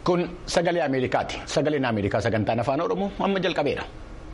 Kun sagalee Ameerikaati. Sagaleen Ameerikaa sagantaan afaan Oromoo amma jalqabeera.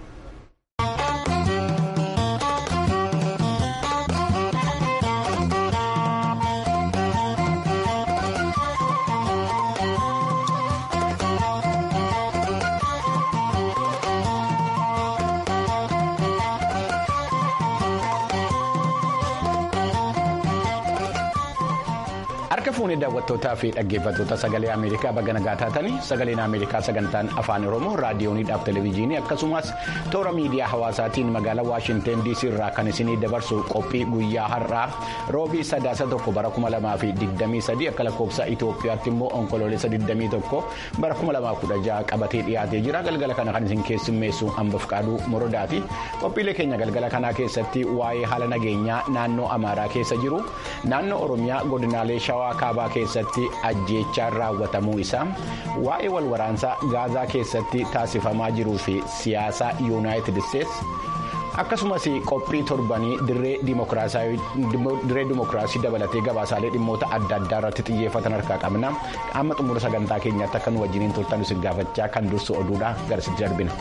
Harka fuunee daawwattootaa fi dhaggeeffattoota sagalee Ameerikaa baga nagaa taatanii sagaleen Ameerikaa sagantaan afaan Oromoo raadiyooniidhaaf televezyiinii akkasumas toora miidiyaa hawaasaatiin magaalaa Waashinten DC irraa kan isinii dabarsu qophii guyyaa har'aa roobii 3/2023 akka lakkoofsa Itoophiyaatti immoo onkoloolessa 21 bara 2016 qabatee dhiyaatee jira. Galgala kana kan isin keessummeessu hamba Fqaaduu Morodaati. Qophiilee keenya galgala kanaa keessatti waa'ee haala nageenyaa naannoo Amaaraa keessa jiru, naannoo Oromiyaa godinaalee Shawaa kaabaa keessatti ajjeechaan raawwatamuu isaa, waa'ee walwaraansaa Gaazaa keessatti taasifamaa jiruu fi siyaasa Yuunaayitid Isteetsi, akkasumas qophii torbanii dirree dimookiraasii dabalatee gabaasaalee dhimmoota adda addaa irratti xiyyeeffatan harkaa qabna. Amma xumura sagantaa keenyaatti akka nu wajjiniin turtan isin gaafachaa kan dursu oduudha garasitti darbina.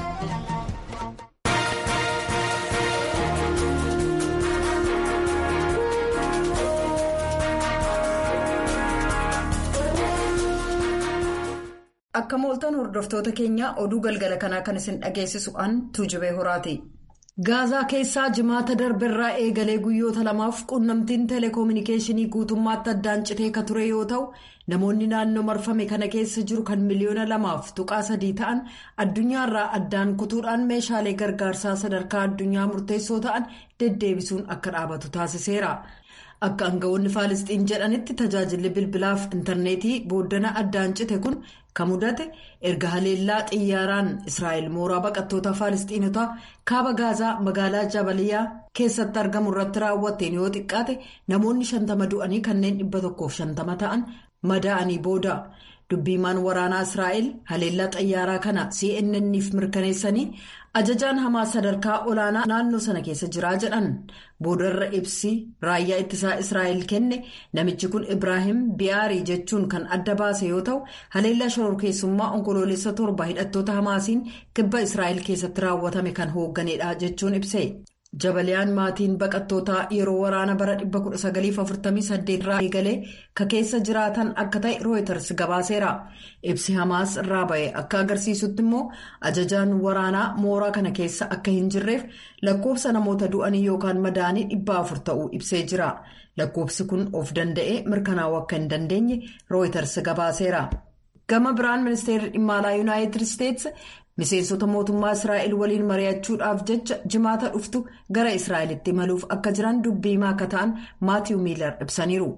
Akka mooltan hordoftoota keenya oduu galgala kanaa kan isin dhageessisu an Tuujubee Horaati. Gaazaa keessaa jimaata darberraa eegalee guyyoota lamaaf quunnamtiin teleekoominikeeshinii guutummaatti addaan citee ka ture yoo ta'u, namoonni naannoo marfame kana keessa jiru kan miliyoona 2.3 ta'an addunyaarraa addaan kutuudhaan meeshaalee gargaarsaa sadarkaa addunyaa murteessoo ta'an deddeebisuun akka dhaabatu taasiseera. Akka aangawoonni Faalisxiin jedhanitti tajaajilli bilbilaaf intarneetii booddana addaan cite kun kan mudate erga haleellaa xiyyaaraan Israa'el mooraa baqattoota Faalisxiinotaa kaaba Gaazaa magaalaa Jabaliyaa keessatti argamu irratti raawwatteen yoo xiqqaate namoonni 50 du'anii kanneen 150 ta'an madaa'anii booda. Dubbiimaan waraanaa Israa'el haleellaa xiyyaaraa kana CNN'if mirkaneessanii ajajaan Hamaas sadarkaa olaanaa naannoo sana keessa jiraa jedhan. Boodarra ibsi raayyaa ittisaa Israa'el kenne namichi kun Ibraahim Biyaarii jechuun kan adda baase yoo ta'u, haleellaa shororkeessummaa onkoloolessa 7 hidhattoota Hamaasiin kibba Israa'el keessatti raawwatame kan hoogganedha jechuun ibse. Jabaliyaan maatiin baqattootaa yeroo waraana bara 1948 irraa eegalee ka keessa jiraatan akka ta'e Reuters gabaaseera. Ibsi Hamaas irraa ba'e akka agarsiisutti immoo ajajaan waraanaa mooraa kana keessa akka hin jirreef lakkoofsa namoota du'anii yookaan madaanii 400 ta'uu ibsee jira. Lakkoofsi kun of danda'ee mirkanaa'uu akka hin dandeenye Reuters gabaaseera. Gama biraan ministeerri dhimma alaa Yuunaayitid Isteetsi miseensota mootummaa Israa'el waliin mari'achuudhaaf jecha jimaata dhuftu gara Israa'elitti imaluuf akka jiran dubbiimaa akka ta'an Maatiiw Miilar ibsaniiru.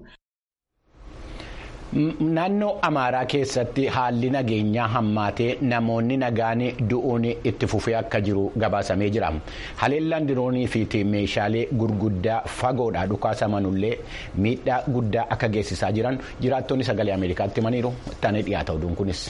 Naannoo Amaaraa keessatti haalli nageenyaa hammaatee namoonni nagaan du'uun itti fufee akka jiru gabaasamee jira. Haleellaan diroonii fi meeshaalee gurguddaa fagoodhaa dhukaasamanullee miidhaa guddaa akka geessisaa jiran jiraattonni sagalee Ameerikaatti himaniiru. Ittaanee dhiyaata oduun kunis.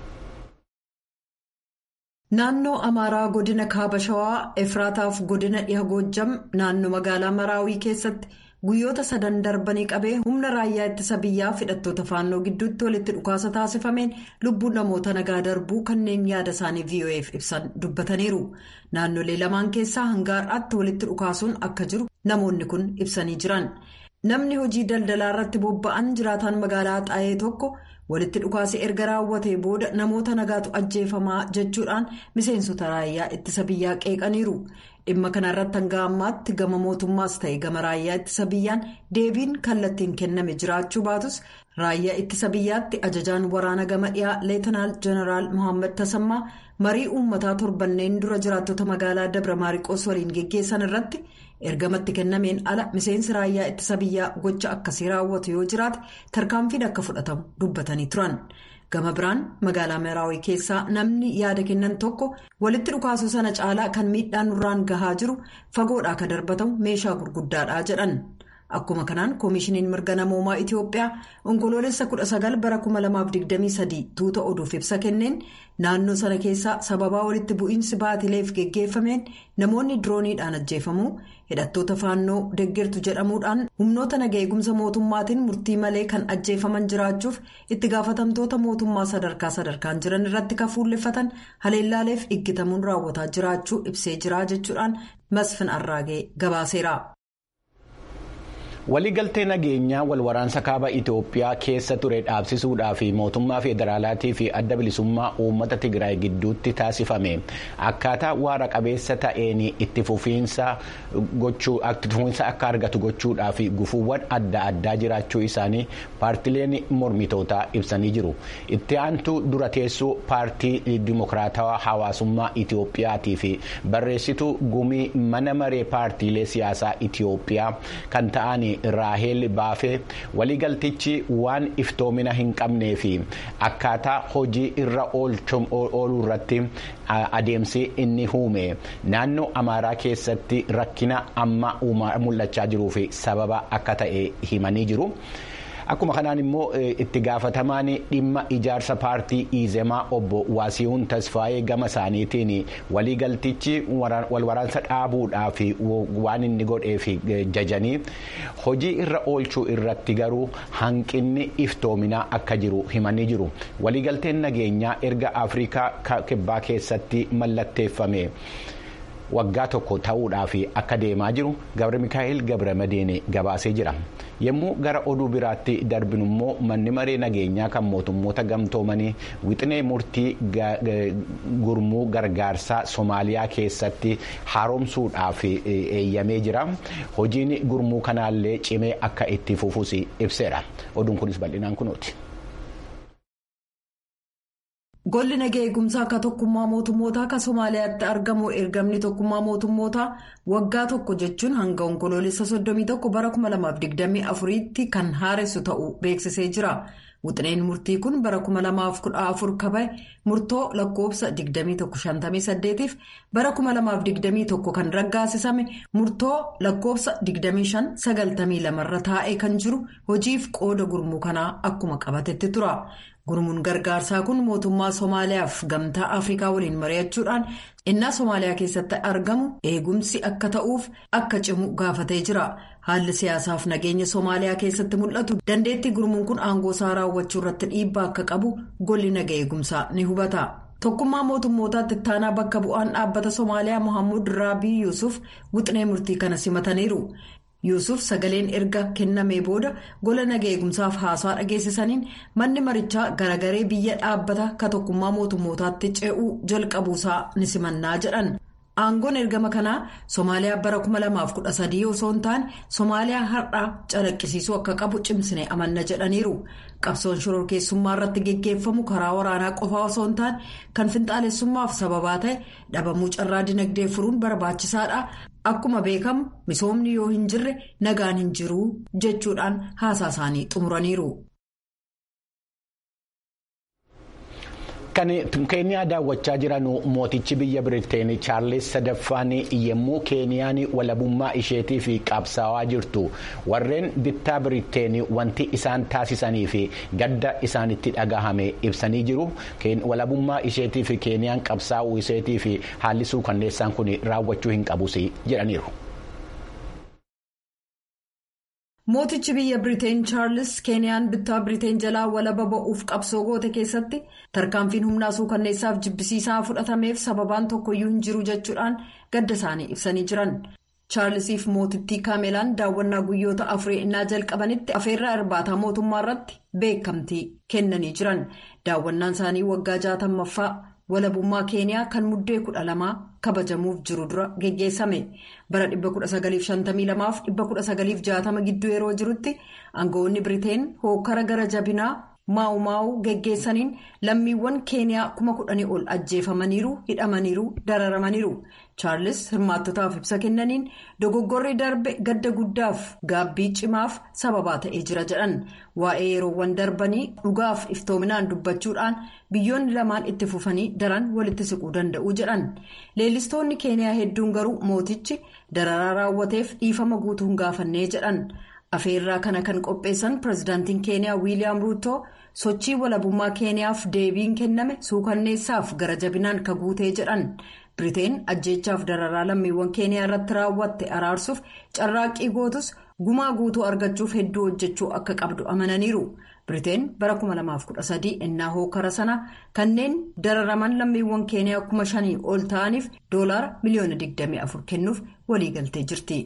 Naannoo Amaaraa godina Kaaba Shawaa Efraataaf godina dhiha Goojjam naannoo magaalaa Maraawii keessatti guyyoota 3 darbanii qabee humna raayyaa ittisa biyyaa hidhattoota faannoo gidduutti walitti dhukaasa taasifameen lubbuun namoota nagaa darbuu kanneen yaada isaanii VOA'f ibsan dubbataniiru. Naannolee lamaan keessaa hanga har'aatti walitti dhukaasuun akka jiru namoonni kun ibsanii jiran. Namni hojii daldalaa irratti bobba'an jiraataan magaalaa Xaayee tokko walitti dhukaasii erga raawwatee booda namoota nagaatu ajjeefamaa jechuudhaan miseensota raayyaa ittisa biyyaa qeeqaniiru. Dhimma kana irratti hanga ammaatti gama mootummaas ta'e gama raayyaa ittisa biyyaan deebiin kallattiin kenname jiraachuu baatus raayyaa ittisa biyyaatti ajajaan waraana gama dhiyaa Leetanaal Jeneraal Mohaammed Tasammaa marii uummataa torbanneen dura jiraattota magaalaa Dabra Maariqoos waliin geggeessan irratti ergamatti kennameen ala miseensi raayyaa ittisa biyyaa gocha akkasii raawwatu yoo jiraate tarkaanfiin akka fudhatamu dubbatanii turan. Gama biraan magaalaa Maraawii keessaa namni yaada kennan tokko walitti dhukaasuu sana caalaa kan miidhaan nurraan gahaa jiru fagoodhaa akka darbatamu meeshaa gurguddaadha jedhan. Akkuma kanaan koomishiniin mirga namoomaa Itiyoophiyaa onkoloolessa 19 bara 2023 tuuta oduuf ibsa kenneen naannoo sana keessaa sababaa walitti bu'iinsi baatileef geggeeffameen namoonni dirooniidhaan ajjeefamuu hidhattoota faannoo deeggartu jedhamuudhaan humnoota nagaa eegumsa mootummaatiin murtii malee kan ajjeefaman jiraachuuf itti gaafatamtoota mootummaa sadarkaan jiran irratti kan fuulleffatan haleellaaleef iggitamuun raawwataa jiraachuu ibsee jira jechuudhaan Masfin Arraagee gabaaseera. Waliigaltee nageenyaa walwaraansa kaaba Itoophiyaa keessa ture dhaabsisuudhaa fi mootummaa federaalaatii fi adda bilisummaa uummata Tigraay gidduutti taasifame akkaataa waara qabeessa ta'een itti fufiinsa akka argatu gochuudhaa fi gufuuwwan adda addaa jiraachuu isaanii paartileen mormitootaa ibsanii jiru. Itti aantuu dura teessoo paartii dimokiraatawaa hawaasummaa Itoophiyaatii fi barreessituu gumii mana maree paartiilee siyaasaa Itoophiyaa kan ta'an Raahel Baafee waliigaltichi waan iftoomina hin qabnee fi akkaataa hojii irra ooluu irratti adeemsi inni uume naannoo Amaaraa keessatti rakkina amma mul'achaa jiruu fi sababa akka ta'e himanii jiru. Akkuma kanaan immoo itti gaafatamaan dhimma ijaarsa paartii Izemaa obbo Waasiyuun Tasfaayee gama isaaniitiin waliigaltichi walwaraansa dhaabuudhaaf waan inni godheef jajanii hojii irra oolchuu irratti garuu hanqinni iftoominaa akka jiru himanii jiru. Waliigalteen nageenyaa erga Afrikaa kibbaa keessatti mallatteeffame waggaa tokko ta'uudhaaf akka deemaa jiru Gabra Mikaa'el Gabramadeen gabaasee jira. Yommuu gara oduu biraatti darbinu immoo manni maree nageenyaa kan mootummoota gamtoomanii wixinee murtii gurmuu gargaarsaa Somaaliyaa keessatti haaromsuudhaaf eeyyamee jira. Hojiin gurmuu kanaallee cimee akka itti fufuus ibseera. Oduun kunis bal'inaan kunooti. Golli nagaa eegumsaa akka tokkummaa mootummootaa akka Somaaliyaatti argamu ergamni tokkummaa mootummootaa waggaa tokko jechuun hanga onkoloolessa 31 bara 2024tti kan haaressu ta'uu beeksisee jira. Wixineen murtii kun bara 2014 kabaye murtoo lakkoofsa 2158f bara 2021 kan raggaasisame murtoo lakkoofsa 2592 irra taa'ee kan jiru hojiif qooda gurmuu kanaa akkuma qabatetti tura. Gurmuun gargaarsaa kun mootummaa Somaaliyaaf gamtaa Afrikaa waliin mari'achuudhaan innaa Somaaliyaa keessatti argamu eegumsi akka ta'uuf akka cimu gaafatee jira. Haalli siyaasaaf nageenya Somaaliyaa keessatti mul'atu dandeettii gurmuun kun aangoo isaa raawwachuu irratti dhiibbaa akka qabu golli nagaa eegumsaa ni hubata. Tokkummaa mootummootaatti ittaanaa bakka bu'aan dhaabbata Somaaliyaa Mohaammed Raabii Yuusuf wixinee murtii kana simataniiru. Yuusuf sagaleen erga kennamee booda gola nagaa eegumsaaf haasaa dhageessisaniin manni marichaa garagaree biyya dhaabbata ka tokkummaa mootummootaatti ce'uu jalqabuusaa ni simannaa jedhan. Aangoon ergama kanaa Somaaliyaa bara 2013 osoo hin taane Somaaliyaa har'aa calaqqisiisuu akka qabu cimsine amanna jedhaniiru. Qabsoon shororkeessummaa irratti geggeeffamu karaa waraanaa qofaa osoo hin taane kan finxaalessummaaf sababaa ta'e dhabamuu carraa dinagdee furuun barbaachisaadha. Akkuma beekamu misoomni yoo hin jirre nagaan hin jiru jechuudhaan haasaa isaanii xumuraniiru. Kan Keeniyaa daawwachaa jiran mootichi biyya Biriteen Chaarles sadaffaan yommuu Keeniyaan walabummaa isheetii fi qabsaawaa jirtu warreen bittaa Biriteen wanti isaan taasisanii fi gadda isaanitti dhagahame ibsanii jiru. Walabummaa isheetii fi Keeniyaan qabsaa'uu isheetii fi haalli suukanneessaan kun raawwachuu hin qabus jedhaniiru. Mootichi biyya Biriteen Chaarles Keeniyaan bittaa Biriteen jalaa walaba ba'uuf qabsoo goote keessatti tarkaanfiin humnaa suukanneessaaf jibbisiisaa fudhatameef sababaan tokkoyyuu hin jiru jechuudhaan gadda isaanii ibsanii jiran. Chaarlesiif mootittii Kaamelaan daawwannaa guyyoota afurii innaa jalqabanitti afeerraa irbaataa mootummaa irratti beekamtii kennanii jiran. Daawwannaan isaanii waggaa 60ffaa walabummaa Keeniyaa kan muddee 12 kabajamuuf jiru dura geggeessame. Bara 1952 fi 1960 gidduu yeroo jirutti aangawoonni Biriteen hokkara gara jabinaa maa'u geggeessaniin lammiiwwan Keeniyaa 10,000 ol ajjeefamaniiru, hidhamaniiru, dararamaniiru. Chaarles hirmaattotaaf ibsa kennaniin dogoggorri darbe gadda guddaaf gaabbii cimaaf sababaa ta'ee jira jedhan. Waa'ee yeroowwan darbanii dhugaaf iftoominaan dubbachuudhaan biyyoonni lamaan itti fufanii daran walitti siquu danda'u jedhan. Leellistoonni Keeniyaa hedduun garuu mootichi dararaa raawwateef dhiifama guutuu hin gaafannee jedhan. Afeerraa kana kan qopheessan pireezidaantiin Keeniyaa Wiiliyaam Ruutoo sochii walabummaa Keeniyaaf deebiin kenname suukanneessaaf gara jabinaan ka guutee jedhan. Biriteen ajjeechaaf dararaa lammiiwwan Keeniyaa irratti raawwatte araarsuuf carraaqqii gootus gumaa guutuu argachuuf hedduu hojjechuu akka qabdu amananiiru. Biriteen bara 2013 innaa hookara sana kanneen dararaman lammiiwwan Keeniyaa 5,000 ol ta'aniif $24 miliyoona kennuuf waliigaltee jirti.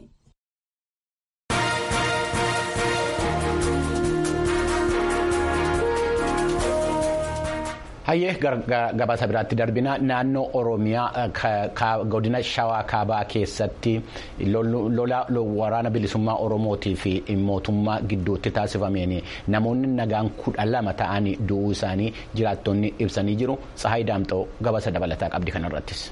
Hayyee gabaasa biraatti darbina naannoo Oromiyaa godina Shawaa Kaabaa keessatti lola waraana bilisummaa Oromootii fi mootummaa gidduutti taasifameen namoonni nagaan 12 ta'anii du'uu isaanii jiraattonni ibsanii jiru. Tsahaay Daamxoo gabaasa dabalataa qabdi kanarrattis.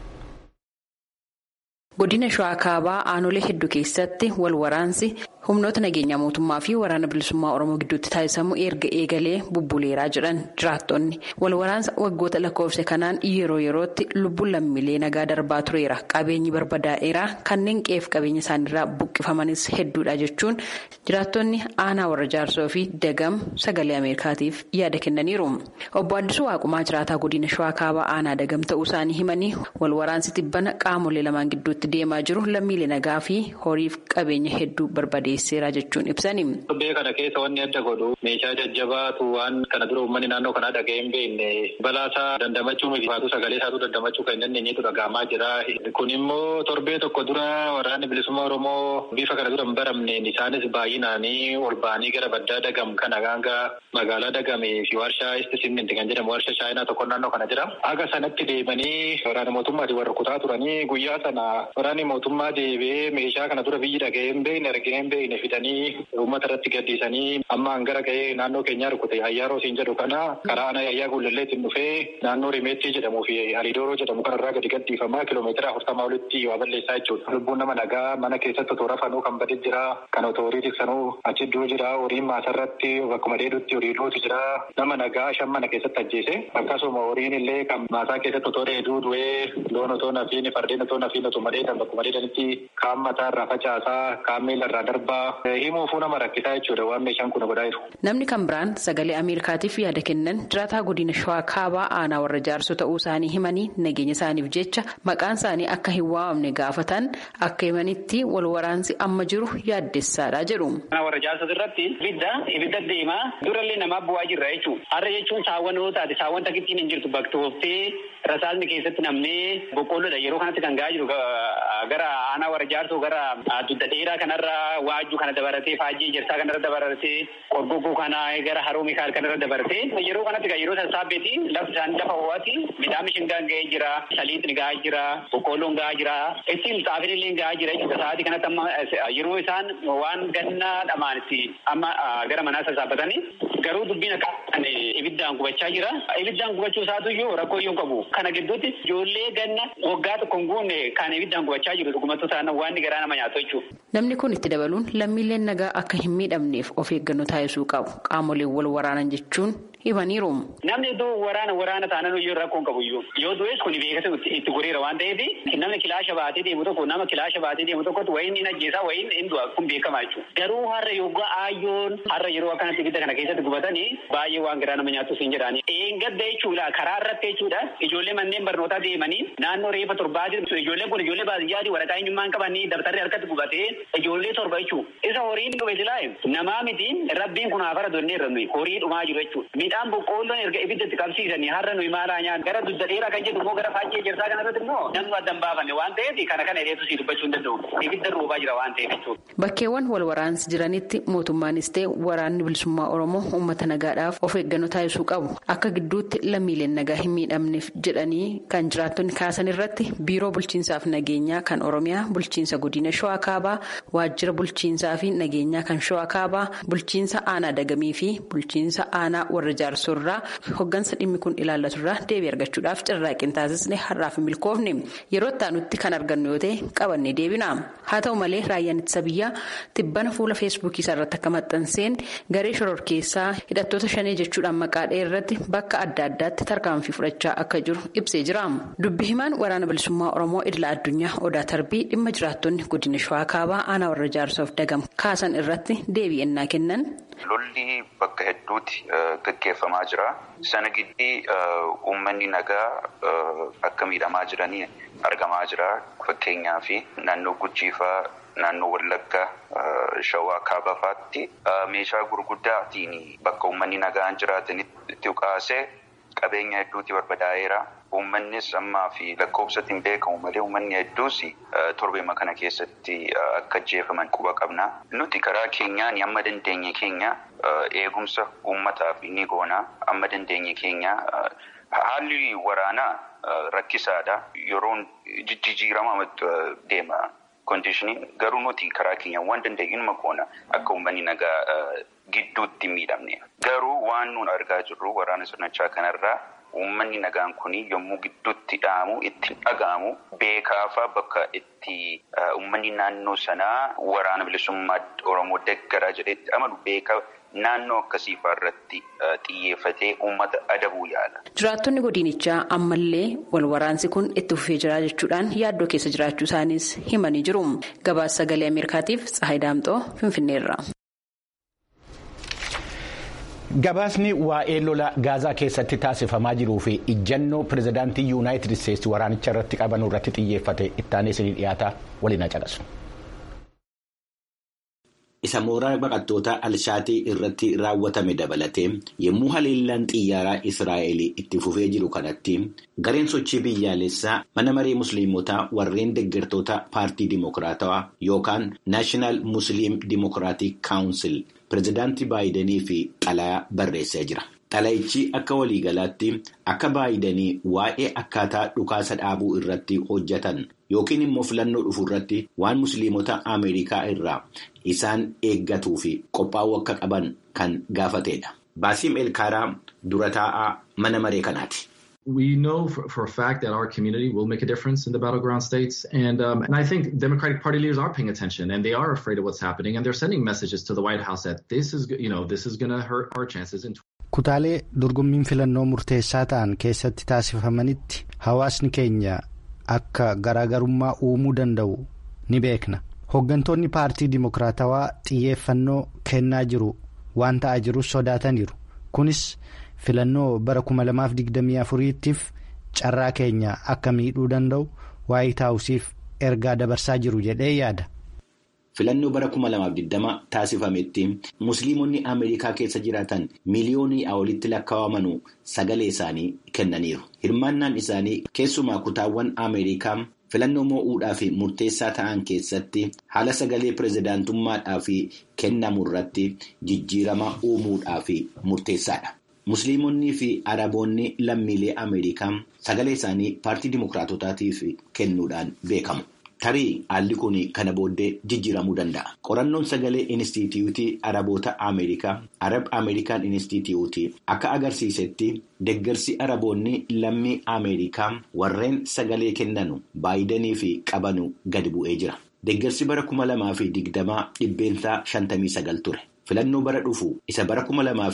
Godina Shawaa Kaabaa aanolee hedduu keessatti wal waraansi humnoota nageenya mootummaa fi waraana bilisummaa Oromoo gidduutti taasisamu erga eegalee bubbuleeraa jedhan jiraattonni. Wal waraansa waggoota lakkoofse kanaan yeroo yerootti lubbuun lammiilee nagaa darbaa tureera. Qabeenyi barbadaa'eera. Kanneen qe'ee fi qabeenya isaaniirraa buqqifamanis hedduudha jechuun jiraattonni aanaa warra jaarsoo fi dagam sagalee Ameerikaatiif yaada kennaniiru. Obbo Addisuu Waaqumaa jiraataa godina Shawaa Kaabaa aanaa dagam ta'uu isaanii himanii wal waraansi tibbana qaamolee lamaan gidduutti deemaa jiru lammiilee nagaa fi horiif qabeenya hedduu barbadeesseera jechuun ibsani. Torbee kana keessa wanni adda godhu meeshaa jajjabaatu waan kana dura uummanni naannoo kanaa dhaga'ee hin beekne balaasaa dandamachuu miti faatu sagalee isaatu dandamachuu kan hin dandeenyetu dhaga'amaa jira. Kun immoo torbee tokko dura waraanni bilisummaa Oromoo bifa kana dura hin baramneen isaanis baay'inaanii ol ba'anii gara baddaa dagam kana ganga magaalaa dagamee fi warshaa istisimenti kan jedhamu warshaa shaayinaa tokko naannoo kana jira. Aga sanatti deemanii waraana mootummaatiin warra kutaa turanii guyyaa sana waraanni mootummaa deebee meeshaa kana dura biyyi dhaga'ee hin beekne argine hin beekne fidanii uummata irratti gaddiisanii amma hangara ga'ee naannoo keenyaa rukute ayyaaroo siin jedhu kana karaa ana ayyaa guullalleetiin dhufee naannoo rimeettii jedhamuu fi aliidooroo jedhamu kanarraa gadi gaddiifamaa kiiloomeetira 40 olitti waa balleessaa jechuudha. Lubbuun nama nagaa mana keessatti otoo rafanuu kan badee jira kan otoo horii tiksanuu achi iddoo jira horiin maasarratti bakkuma dheedutti horii duutu jira nama nagaa 5 mana keessatti ajjeese akkasuma horiin illee kan maasaa keessatti otoo dheeduu du'ee loon otoo nafiin fardeen otoo nafiin otoo madheedan bakkuma dheedanitti kaan mataa irraa facaasaa kaan miila irraa darbaa himuufuu nama rakkisaa jechuudha waan meeshaan kun godhaa jiru. Namni kan biraan sagalee Ameerikaatiif yaada kennan jiraataa godina Shawaa Kaabaa aanaa warra jaarsoo ta'uu isaanii himanii nageenya isaaniif jecha maqaan isaanii akka hin waamamne gaafatan akka himanitti wal waraansi amma jiru yaaddessaadha jedhu. Warra jaarsoo irratti ibidda deemaa durallee namaa bu'aa jirra jechuudha. Har'a jechuun saawwan yoo taate saawwan takkittiin hin jirtu baktooftee rasaasni keessatti namnee boqqoolloodha yeroo kanatti kan ga'aa jiru gara aanaa warra jaarsoo gara dudda dheeraa kanarra waajjuu kana dabalatee faajjii jirsaa kanarra dabalatee qorgoggoo kana gara haroo mikaal kanarra dabalatee yeroo kanatti yeroo sassaabbeeti lafti isaanii lafa ho'aati midhaan mishingaan ga'ee jira saliixni ga'aa jira boqqoolloon ga'aa jira ittiin xaafin illee ga'aa jira jechuudha sa'aatii kanatti amma yeroo isaan waan gannaa dhamaanitti amma gara manaa sassaabbatanii garuu dubbiin akka ibiddaan gubachaa jira ibiddaan gubachuu isaatuyyuu rakkoo iyyuu qabu kana gidduutti ijoollee ganna waggaa tokko hin guunne kan ibiddaan gubachaa jiru dhugumattuu taanaan waan garaa nama nyaatu jechuudha. Namni kun itti dabaluun lammiileen nagaa akka hin miidhamneef of eeggannoo taasisuu qabu qaamoleen wal waraanan jechuun himaniiru. Namni iddoo waraana taanaan iyyuu rakkoo hin qabu iyyuu yoo du'es kun beekatu itti goreera waan ta'eef namni kilaasha baatee deemu tokko nama kilaasha baatee deemu tokkotti wayiin hin ajjeesaa wayiin hin du'a kun beekamaa jechuudha. Garuu har'a yoggaa aayyoon har'a yeroo akkanatti ibidda kana keessatti gubatanii baay'ee waan garaa nama nyaatu siin jedhaani. Eeggadda jechuudha karaa irratti jechuudha ijoollee manneen barnootaa deemanii naannoo reefa torbaati ijoolleen kun ijoollee baadiyyaati waraqaa eenyummaa hin qabanii dabtarri harkatti gubatee ijoollee torba jechuudha. Isa horiin dhube silaa namaa miti rabbiin kun afara donnee irra nuyi horii dhumaa jiru jechuudha. Midhaan boqqoolloon erga ibiddatti qabsiisanii har'a nuyi maalaa nyaan gara dudda dheeraa kan jedhu immoo gara faajjii jirsaa kanarratti immoo namni adda hin baafanne waan ta'eef kana heddeetu sii dubbachuu hin danda'u. Ibidda roobaa jira waan ta'eef jechuudha. Bakkeewwan wal waraansi jiranitti mootummaanis ta'e waraanni bilisummaa Oromoo uummata nagaadhaaf of eeggannoo taasisuu qabu. Akka gidduutti lammiileen nagaa hin miidhamneef jedhanii kan jiraattonni kaasan irratti biiroo bulchiinsaaf nageenyaa kan Oromiyaa, bulchiinsa godina Shawaa Kaabaa, waajjira bulchiinsaa fi nageenyaa kan Shawaa Kaabaa, bulchiinsa aanaa dagamii fi bulchiinsa aanaa warra jaarsorraa hoggansa dhimmi kun ilaallaturraa deebii argachuudhaaf carraaqqii taasisne har'aaf hin milkoofne yeroo itti kan argannu yoo ta'e qabannee deebina. Haa ta'u malee raayyaan ittisa biyyaa tibbana fuula feesbuukii isaa irratti akka maxxanseen garee shororkeessaa hidhattoota shanee jechuudhaan maqaa dha'e irratti bakka adda addaatti tarkaanfii fudhachaa akka jiru ibsee jira. Dubbi himaan waraana bilisummaa Oromoo idila addunyaa Odaa Tarbii dhimma jiraattonni godina Shawaa Kaabaa aanaa warra jaarsoof dagam kaasan irratti deebii ennaa kennan. Lolli bakka hedduutti gaggeeffamaa jira. Sana giddii uummanni nagaa akka miidhamaa jiranii argamaa jira. Fakkeenyaaf naannoo Gujiifaa, naannoo Wallaggaa, Shawaa Kaabafaatti meeshaa gurguddaatiin bakka uummanni nagaan jiraatanitti ukaasee qabeenya hedduutti barbadaa'eera. Uummannis ammaa fi lakkoofsatti hin beekamu malee uummanni hedduus torbeema kana keessatti akka ajjeefaman quba qabna. Nuti karaa keenyaan amma dandeenye keenya eegumsa uummataaf ni goona. Amma dandeenye keenya haalli waraanaa rakkisaadha. Yeroon jijjiirama deema kondiishiniin garuu nuti karaa keenyaan waan dandeenye inuma goona akka uummanni nagaa gidduutti miidhamne. Garuu waan nuun argaa jirru waraana sirnachaa kanarraa. Uummanni nagaan kun yommuu gidduutti dhaamu itti dhaga'amu beekaafa bakka itti uummanni naannoo sanaa waraana bilisummaa Oromoo deggaraa jedhetti amanu beekaa naannoo akkasiifaa irratti xiyyeeffatee uummata adabuu yaala. Jiraattonni godinichaa ammallee wal waraansi kun itti fufee jira jechuudhaan yaaddoo keessa jiraachuu isaaniis himanii jiru. Gabaasa sagalee Ameerikaatiif Tsahaay Daamxoo Finfinneerra. Gabaasni waa'ee lola gaazaa keessatti taasifamaa jiruu fi ijjannoo pirezidaantii yuunaayitid isteetsi waraanicha irratti qabanuu irratti xiyyeeffate ittaanee isinii dhiyaata waliin caqasu. Isa mooraa baqattoota Alshaatii irratti raawwatame dabalatee yommuu haleellaan xiyyaaraa Israa'el itti fufee jiru kanatti gareen sochii biyyaalessaa mana maree musliimotaa warreen deeggartoota paartii dimokiraatawaa yookaan naashinaal musliim dimokiraatik kaawunsil pirezidaantii Baayidenii fi xalayaa barreessee jira. Xalayichi akka waliigalaatti akka Baayidenii waa'ee akkaataa dhukaasa dhaabuu irratti hojjetan yookiin immoo filannoo dhufu irratti waan musliimota Ameerikaa irraa isaan eeggatuu fi qophaa'uu akka qaban kan gaafatedha. Baasiim Elkaaraa dura taa'aa mana maree kanaati. We know for a fact that our community will make a difference in the battleground states. And I think Democratic Party leaders are paying attention and they are afraid of what's happening. And they're sending messages to the White House that this is going to hurt our chances. Kutaalee dorgommiin filannoo murteessaa ta'an keessatti taasifamanitti hawaasni keenya akka garaagarummaa uumuu danda'u ni beekna. Hooggantoonni paartii dimokiraatawaa xiyyeeffannoo kennaa jiru waan ta'aa jirus sodaataniiru. Kunis filannoo bara 2024 tti carraa keenya akka miidhuu danda'u Waayit Haawusiif ergaa dabarsaa jiru jedhee yaada. Filannoo bara 2020 taasifametti musliimonni Ameerikaa keessa jiraatan miliyoonii olitti lakkaawamanu sagalee isaanii kennaniiru. Hirmaannaan isaanii keessumaa kutaawwan Ameerikaa filannoo moo'uudhaa fi murteessaa ta'an keessatti haala sagalee pirezidaantummaadhaa fi kennamu irratti jijjiirama uumuudhaa fi murteessaadha. Musliimonnii fi Araboonni lammiilee Ameerikaa sagalee isaanii paartii dimokiraatotaatiif kennuudhaan beekamu. Tarii haalli kun kana booddee jijjiiramuu danda'a. Qorannoon sagalee Inistituutii Araboota Ameerikaa Arab American Institute akka agarsiisetti deeggarsi Araboonni lammii Ameerikaa warreen sagalee kennanu Baayidenii fi qabanu gadi bu'ee jira. Deeggarsi bara 2020 dhibbeentaa 59 ture. Filannoo bara dhufu isa bara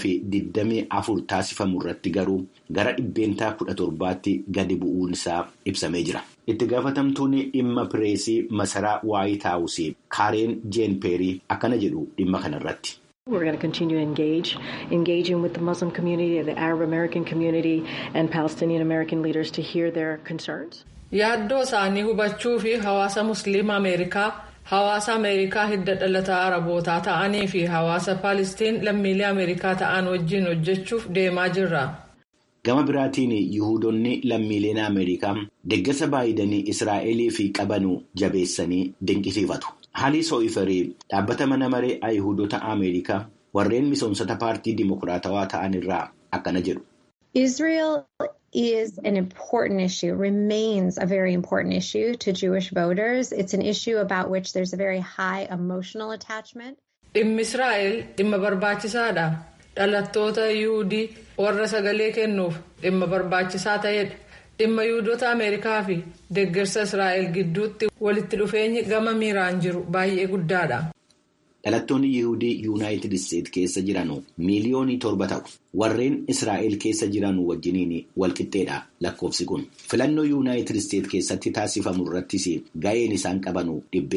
2024 taasifamu irratti garuu gara dhibbeentaa 17tti gadi bu'uun isaa ibsamee jira. Itti gaafatamtuun dhimma pireesii masaraa Waayit Haawusii Kaareen Jeen Peerii akkana jedhu dhimma kanarratti. We're going to continue engaging with the Muslim community, the Arab American community, and Palestinian American leaders to hear their concerns. Yaaddoo isaanii hubachuu fi hawaasa Musliima Ameerikaa, hawaasa Ameerikaa hidda dhalataa Arabootaa ta'anii fi hawaasa Paalistiin lammiilee Ameerikaa ta'an wajjin hojjechuuf deemaa jirra. Gama biraatiin Yihuudoonni lammiileen Ameerikaa deeggarsa Baayidenii Israa'elii fi qabanu jabeessanii dinqisiifatu. Haalli Soo'ifarii dhaabbata mana maree Yihuudota Ameerikaa warreen misoomsota paartii dimokiraatawaa ta'an irraa akkana jedhu. Israel is an important issue, remains a very important issue to Jewish voters. It's an issue about which there's a very high emotional attachment. Dhimmi Israa'el dhimma barbaachisaadha. dhalattoota yuudii warra sagalee kennuuf dhimma barbaachisaa ta'edha. Dhimma yuudota Ameerikaa fi deeggarsa Israa'el gidduutti walitti dhufeenyi gama miiraan jiru baay'ee guddaadha. Dhalattoonni Yihuudii Yuunaayitid Isteet keessa jiran miliyoonii 7 ta'u. Warreen Israa'el keessa jiran wajjiniin walqixxeedha lakkoofsi kun. Filannoo Yuunaayitid Isteet keessatti taasifamu irrattis ga'een isaan qaban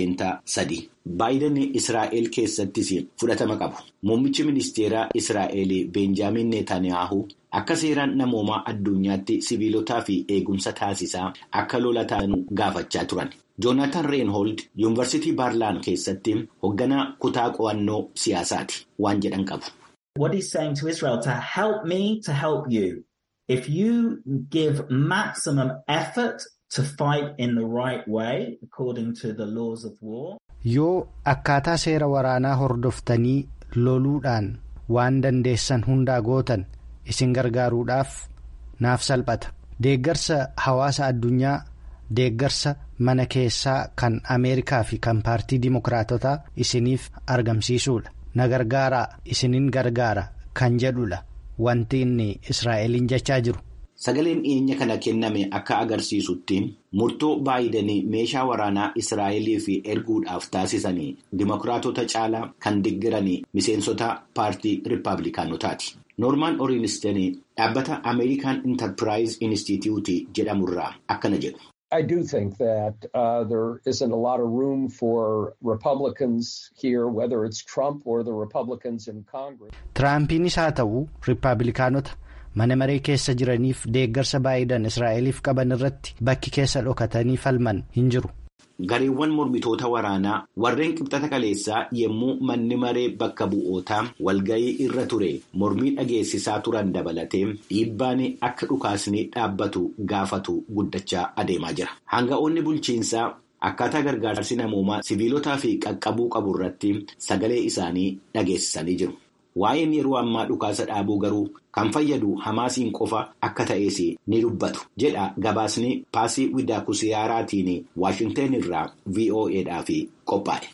3%. Baayiden Israa'el keessattis fudhatama qabu. Muummichi ministeeraa Israa'el Benjaamin Netanyaahuu akka seeraan namoomaa addunyaatti sibiilotaa fi eegumsa taasisaa akka lola ta'an gaafachaa turan. Joonaatan Reenhold Yuunivarsiitii Baarlaan keessatti hoogganaa kutaa qo'annoo siyaasaati waan jedhan qabu. What he's saying to Israel, to help me to help you. If you give maximum effort to fight in the right way, according to the laws of war. Yoo akkaataa seera waraanaa hordoftanii loluudhaan waan dandeessan hundaa gootan isin gargaaruudhaaf naaf salphata. Deeggarsa hawaasa addunyaa, deeggarsa mana keessaa kan Ameerikaa fi kan paartii Dimookiraatotaa isiniif argamsiisuudha. Na gargaaraa isinin gargaara kan jedhudha wanti inni Israa'eliin jechaa jiru. Sagaleen dhiyeenya kana kenname akka agarsiisutti murtoo Baayiden meeshaa waraanaa Israa'eliif erguudhaaf taasisanii Dimookiraatota caalaa kan deeggaranii miseensota paartii Rippaabilikaanotaati. Noormaan Oriinisten dhaabbata American Enterprise Institute jedhamurraa akkana jedhu. I do think that there isn't a lot of room for Republicans here, whether it's Trump or the Republicans in Congress. Tiraampiinis haa ta'u Rippaabilikaanota mana maree keessa jiraniif deeggarsa Baayiden Israa'eliif qaban irratti bakki keessa dhokatanii falman hin jiru. Gareewwan mormitoota waraanaa warreen qibxata kaleessaa yommuu manni maree bakka bu'ootaa walgayii irra ture mormii dhageessisaa turan dabalatee dhiibbaan akka dhukaasni dhaabbatu gaafatu guddachaa adeemaa jira. Hanga'oonni bulchiinsaa akkaataa gargaarsi namoomaa siviilotaa fi qaqqabuu qabu irratti sagalee isaanii dhageessisanii jiru. Waa'een yeroo ammaa dhukaasa dhaabuu garuu kan fayyadu Hamaasiin qofa akka ta'es ni dubbatu jedha gabaasni Paasii Widaakusiyaaraatiin Waashingteen irraa VOAdhaaf qophaa'e.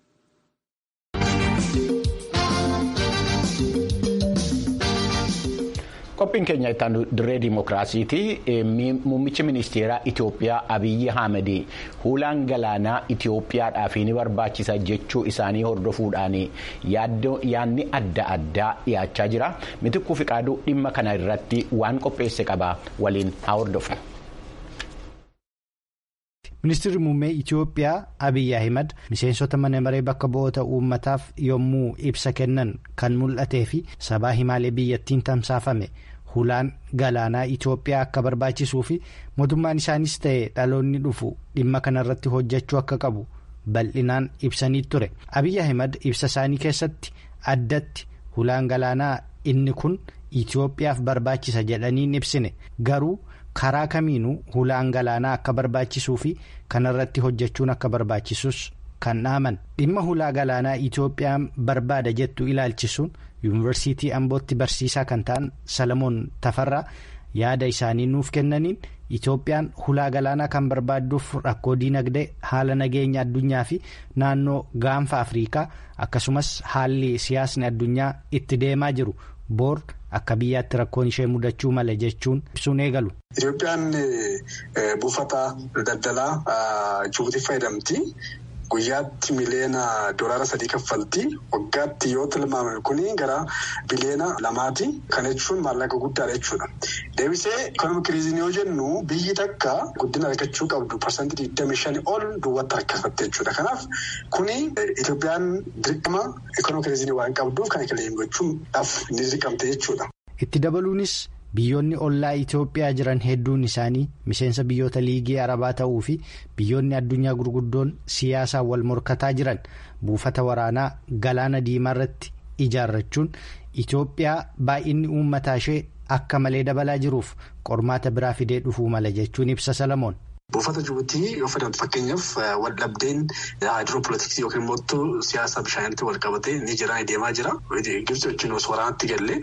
Qophiin keenya ittaan dirree dimookiraasiiti. Muummichi ministeeraa Itoophiyaa Abiyyi Ahmed hulaan galaanaa Itoophiyaadhaaf ni barbaachisa jechuu isaanii hordofuudhaan yaadni adda addaa dhiyaachaa jira. Mitikkuu Fiqaaduu dhimma kana irratti waan qopheesse qaba waliin haa hordofnu. Ministeerri muummee Itoophiyaa Abiyyi Ahmed miseensota mana maree bakka bu'oota uummataaf yommuu ibsa kennan kan mul'atee fi sabaa himaalee biyyattiin tamsaafame hulaan galaanaa Itoophiyaa akka barbaachisuu fi mootummaan isaanis ta'e dhaloonni dhufu dhimma kanarratti hojjechuu akka qabu bal'inaan ibsanii ture. Abiyyi Ahmed ibsa isaanii keessatti addatti hulaan galaanaa inni kun Itoophiyaaf barbaachisa jedhaniin ibsine garuu. Karaa kamiinuu hulaan galaanaa akka barbaachisuu fi kanarratti hojjechuun akka barbaachisus kan dhaaman dhimma hulaa galaanaa Itoophiyaan barbaada jettu ilaalchisuun yuunivarsiitii Ambootti barsiisaa kan ta'an Salamoon Tafarraa yaada isaanii nuuf kennaniin Itoophiyaan hulaa galaanaa kan barbaadduuf rakkoo diinagdee haala nageenya addunyaa fi naannoo gaanfa Afrikaa akkasumas haalli siyaasni addunyaa itti deemaa jiru boor akka biyyaatti rakkoon ishee mudachuu mala jechuun ibsuun eegalu. Itoophiyaan buufata daldalaa Jibuutii fayyadamti. Guyyaatti miliyoona doolaara 3 kaffalti. Waggaatti yoo tilmaamame kuni gara biliyoona 2ti. Kana jechuun maallaqa guddaadha jechuudha. Deebisee ikonoomik kiriizii yoo jennu biyyi takka guddina argachuu qabdu parsantii 25 ol duwwaatti harkifatte jechuudha. Kanaaf kuni Itoophiyaan dirqama ikonoomik kiriizii waan qabduuf kan kileem gochuudhaaf ni dirqamte jechuudha. Itti dabaluunis biyyoonni ollaa Itoophiyaa jiran hedduun isaanii miseensa biyyoota liigii Arabaa ta'uu fi biyyoonni addunyaa gurguddoon siyaasaan wal morkataa jiran buufata waraanaa galaana diimaa irratti ijaarrachuun Itoophiyaa baay'inni uummataa ishee akka malee dabalaa jiruuf qormaata biraa fidee dhufuu mala jechuun ibsa Salamoon. Buufata Jibuutii yoo fedhamtu fakkeenyaaf waldhabdeen haayidroopolitiksii yookiin immoo siyaasa bishaanitti wal qabatee ni jira deemaa jira. Gibxi wajjin osoo waraanatti galee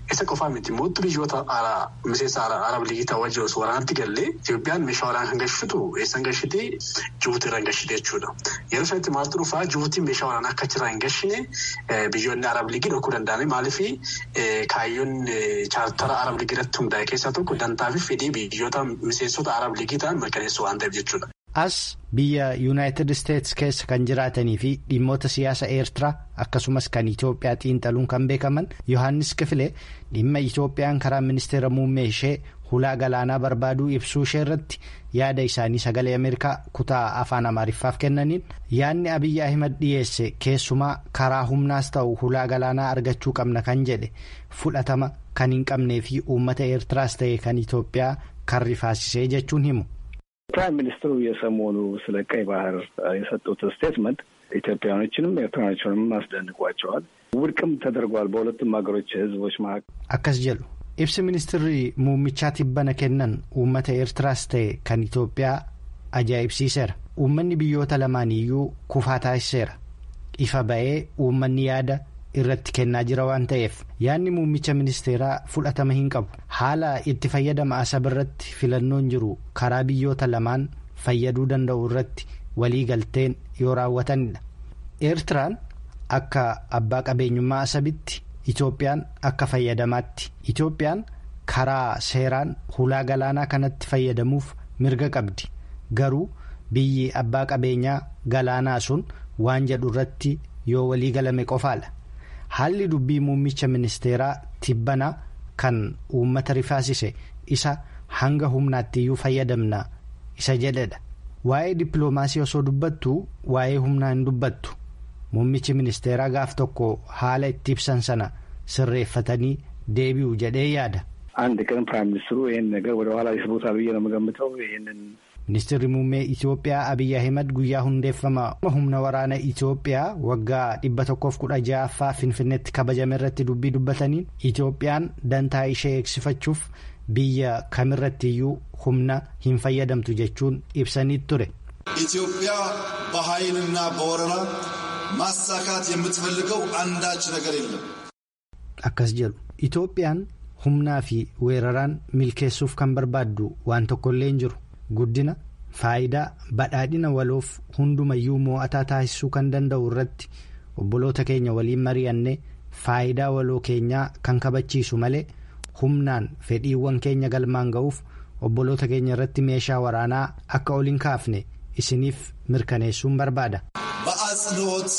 Isa qofaa miti mootu biyyoota miseensa Arab Liigii ta'uu wajjin osoo waraanatti gallee Itoophiyaan meeshaa waraanaa kan gashitu eessan gashitee Jibuutii irraa hin gashite jechuudha. Yeroo sanatti maaltu dhufaa Jibuutiin meeshaa waraanaa akka achirraa hin gashine biyyoonni Arab Liigii dhokuu danda'ame maaliif kaayyoon chaartara Arab Liigii irratti hundaa'e keessaa tokko dantaa fi fedhii biyyoota miseensota Arab Liigii ta'an mirkaneessuu waan ta'eef jechuudha. As biyya Yuunaayitid Isteetsi keessa kan jiraatanii fi dhimmoota siyaasa Eertiraa akkasumas kan Itoophiyaa xiinxaluun kan beekaman Yohaannis Kifilee dhimma Itoophiyaan karaa ministeera muummee ishee hulaa galaanaa barbaaduu ibsuu ishee irratti yaada isaanii sagalee Ameerikaa kutaa afaan Amaariffaaf kennaniin yaadni Abiyyi Ahimad dhiyeesse keessumaa karaa humnaas ta'u hulaa galaanaa argachuu qabna kan jedhe fudhatama kan hin qabnee fi uummata Eertiraas ta'e kan Itoophiyaa kan rifaasisee jechuun himu. ፕራይም ሚኒስትሩ የሰሞኑ ስለ ቀይ ባህር የሰጡት ስቴትመንት ኢትዮጵያኖችንም ኤርትራኖችንም አስደንቋቸዋል። ውድቅም ተደርጓል በሁለቱም ሀገሮች ህዝቦች መካከል akkas jedhu ibsi ministirri muummichaa tibbana kennan uummata Eertiraas ta'e kan Itoophiyaa ajaa'ibsiiseera. Uummanni biyyoota lamaaniyyuu kufaa taasiseera. Ifa ba'ee uummanni yaada irratti kennaa jira waan ta'eef yaadni muummicha ministeeraa fudhatama hin qabu. Haala itti fayyadama asab irratti filannoon jiru karaa biyyoota lamaan fayyaduu danda'u irratti walii galteen yoo raawwatanidha. Eertiraan akka abbaa qabeenyummaa asabitti, Itoophiyaan akka fayyadamaatti. Itoophiyaan karaa seeraan hulaa galaanaa kanatti fayyadamuuf mirga qabdi. Garuu biyyi abbaa qabeenyaa galaanaa sun waan jedhu irratti yoo walii galame qofaadha. Haalli dubbii muummicha ministeeraa tibbanaa kan uummata rifaasise isa hanga humnaatti iyyuu fayyadamna isa jedhedha. Waa'ee dippiloomaasii osoo dubbattu waa'ee humnaa hin dubbattu. Muummichi ministeeraa gaaf tokko haala itti ibsan sana sirreeffatanii deebi'u jedhee yaada. አንድ ቀን ፕራይም ሚኒስትሩ ይህን ነገር ወደ ኋላ ይስቡታል ብዬ ነው የምገምተው። ይህንን Ministeerri muummee Itoophiyaa Abiyyi Ahimad guyyaa hundeeffama humna waraana Itoophiyaa waggaa 116ffaa Finfinneetti kabajame irratti dubbii dubbataniin Itoophiyaan dantaa ishee eegsifachuuf biyya kamirrattiyyuu humna hin fayyadamtu jechuun ibsanii ture. ኢትዮጵያ በኃይልና በወረራ ማሳካት የምትፈልገው አንዳች ነገር የለም. Akkas jedhu Itoophiyaan humnaa fi weeraraan milkeessuuf kan barbaaddu waan tokkollee hin jiru. Guddina, faayidaa, badhaadhina waloof hundumayyuu mo'ataa taasisuu kan danda'u irratti obboloota keenya waliin mari'annee faayidaa waloo keenyaa kan kabachiisu malee humnaan fedhiiwwan keenya galmaan ga'uuf obboloota keenya irratti meeshaa waraanaa akka ol hin kaafne isiniif mirkaneessuun barbaada. በአጽንኦት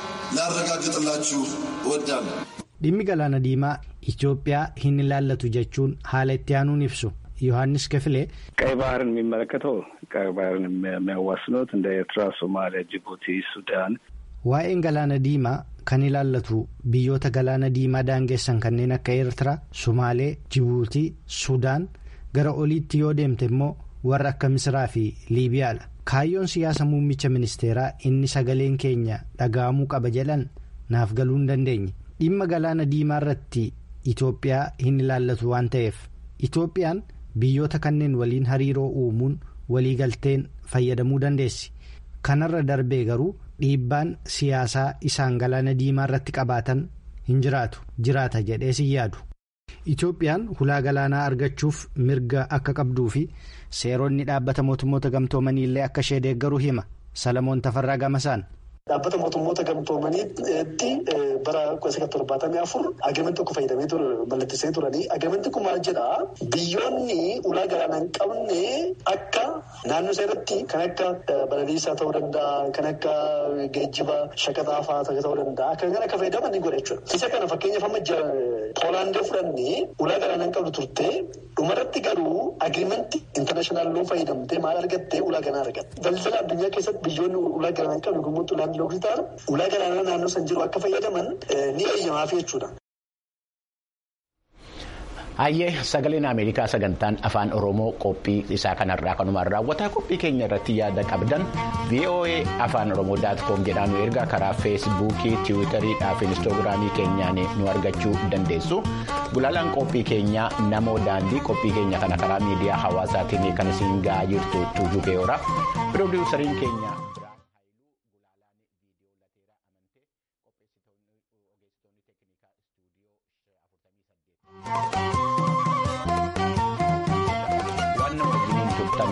ላረጋግጥላችሁ እወዳለሁ. Dhimmi galaana diimaa Itoophiyaa hin ilaallatu jechuun haala itti aanuun ibsu. Yohaannis Kifilee ቀይ ባህርን የሚመለከተው ቀይ ባህርን የሚያዋስኑት እንደ ኤርትራ፣ ሶማሊያ፣ ጅቡቲ፣ ሱዳን waa'een galaana diimaa kan ilaallatu biyyoota galaana diimaa daangessan kanneen akka Eertiraa, Sumaalee, Jibuutii, Sudaan gara oliitti yoo deemte immoo warra akka Misiraa fi Liibiyaadha. Kaayyoon siyaasa muummicha ministeeraa inni sagaleen keenya dhaga'amuu qaba jedhan naaf galuu hin dandeenye. Dhimma galaana diimaa irratti Itoophiyaa hin ilaallatu waan ta'eef Itoophiyaan biyyoota kanneen waliin hariiroo uumuun waliigalteen fayyadamuu dandeessi. Kanarra darbee garuu dhiibbaan siyaasaa isaan galaana diimaa irratti qabaatan hin jiraata jedhee si yaadu. Itoophiyaan hulaa galaanaa argachuuf mirga akka qabduu fi seeronni dhaabbata mootummoota gamtoomanii illee akka ishee deeggaru hima. Salamoon Tafarraa Gamasaan. Dhaabbata mootummoota gamtoomaniitti bara 1974 agameen tokko fayyadamee mallatteessee turanii agameen kun maal jedhaa biyyoonni ulaa galaanaa hin qabne akka naannoo isaa irratti kan akka balaliisaa ta'uu danda'a kan akka geejjiba shaqaxaa fa'aa ta'uu danda'a kan akka fayyadaman ni godha jechuudha. Isa kana fakkeenyaaf amma Poolaandii fudhannee ulaa galaanaa hin qabdu turte dhumarratti garuu agiriimentii intarnaashinaal loo fayyadamtee maal argattee ulaa galaanaa argatte. Daldala addunyaa keessatti biyyoonni ulaa galaanaa hin qabne gummuutti ulaa galaanaa naannoo san jiru akka fayyadaman ni eeyyamaaf jechuudha. Hayyee sagaleen Ameerikaa sagantaan afaan Oromoo qophii isaa kanarraa kanumaan raawwataa qophii keenya irratti yaada qabdan VOA afaan Oromoo.com jedhaan nu ergaa karaa feesbuukii, tiwiitarii fi inistoogiraamii keenyaan nu argachuu dandeessu. Gulaalaan qophii keenyaa namoo daandii qophii keenya kana karaa miidiyaa hawaasaatiin kan isin ga'aa jirtu Tuujuu Keeyoora. Piroodyuusariin keenya.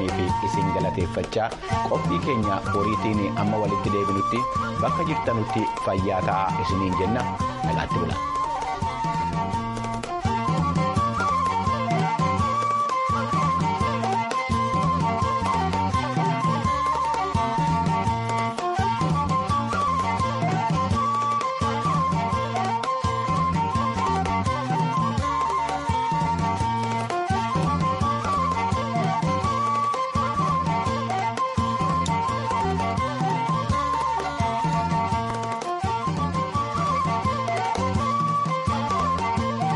keessaniif isin galateeffachaa qophii keenya boriitiin amma walitti deebinutti bakka jirtanutti fayyaa ta'aa isiniin jenna nagaatti bulaa.